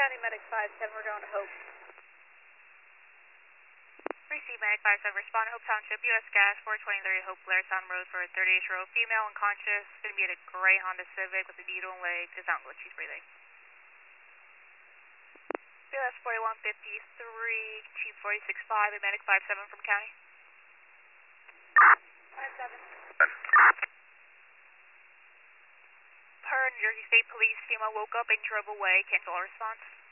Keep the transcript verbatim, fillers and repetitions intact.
County Medic five seven, we're going to Hope. Receive Medic five seven, respond to Hope Township, U S Gas four twenty-three, Hope Blair Sound Road for a thirty-eight-year-old female unconscious. Going to be at a gray Honda Civic with a needle and leg. Does not look like she's breathing. U S forty-one fifty-three, Chief forty-six five, and Medic five seven from County. five seven. Per New Jersey State Police, female woke up and drove away. Cancel our response.